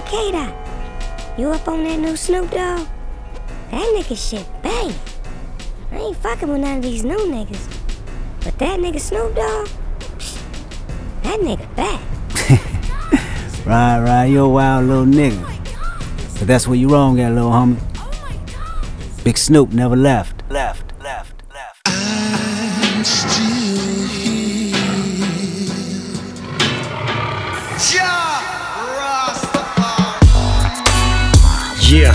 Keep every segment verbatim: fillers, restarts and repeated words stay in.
K-Dot, you up on that new Snoop Dogg? That nigga shit bang. I ain't fucking with none of these new niggas. But that nigga Snoop Dogg, psh, that nigga back. Right, right, you a wild little nigga. But that's where you wrong at, little homie. Big Snoop never left. Left, left, left. I'm still here. Ja Rastafari. Yeah.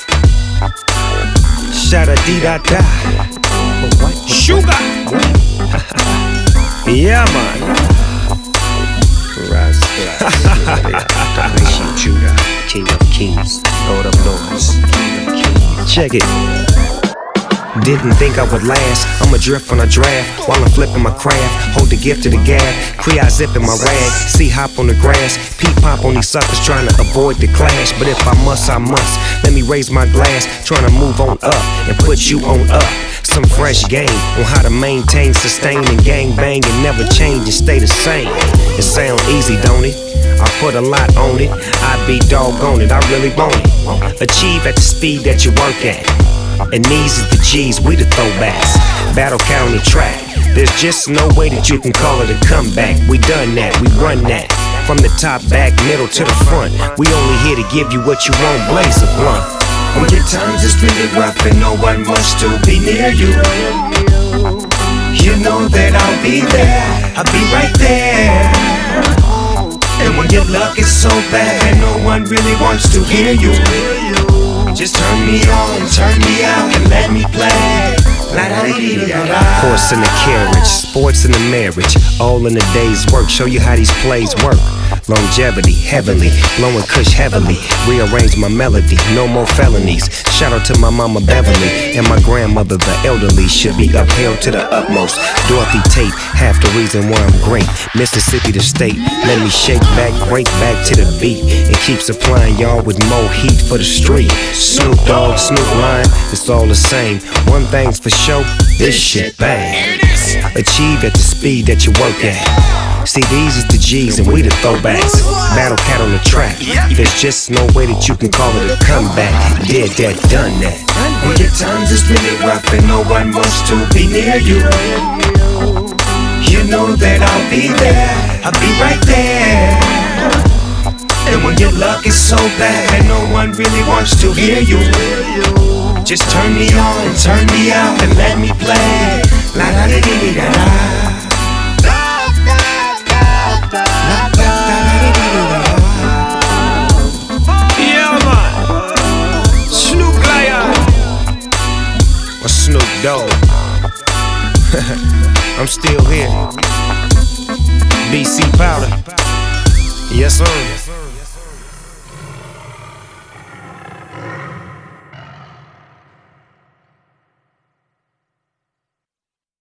Shada dee da da. Sugar. Yeah, man. Judah, King of Kings, Lord of Lords. Check it. Didn't think I would last. I'ma drift on a draft while I'm flipping my craft. Hold the gift to the gab, Kree zip in my rag. See hop on the grass, peep pop on these suckers trying to avoid the clash. But if I must, I must. Let me raise my glass, trying to move on up and put you on up. Some fresh game on how to maintain, sustain, and gang bang and never change and stay the same. It sound easy, don't it? I put a lot on it. I be doggone it, I really want it. Achieve at the speed that you work at. And these is the G's, we the throwbacks. Battle cat on the track. There's just no way that you can call it a comeback. We done that, we run that. From the top, back, middle to the front. We only here to give you what you want, blaze a blunt. When your times is really rough and no one wants to be near you, you know that I'll be there, I'll be right there. And when your luck is so bad and no one really wants to hear you, just turn me on, turn me out and let me play. Horse in the carriage, sports in the marriage, all in the day's work. Show you how these plays work. Longevity, heavenly, blowing kush heavily. Rearrange my melody, no more felonies. Shout out to my mama Beverly and my grandmother, the elderly. Should be upheld to the utmost. Dorothy Tate, half the reason why I'm great. Mississippi the state, let me shake back, break back to the beat, and keep supplying y'all with more heat for the street. Snoop Dogg, Snoop Lion, it's all the same. One thing's for sure, this shit bang. Achieve at the speed that you work at. See, these is the G's and we the throwbacks. Battle cat on the track. There's just no way that you can call it a comeback. Did that, done that. When your times is really rough and no one wants to be near you, you know that I'll be there, I'll be right there. And when your luck is so bad and no one really wants to hear you, just turn me on, turn me out and let me play. La da da da da da. Snoop Dogg. I'm still here. B C Powder. Yes, sir.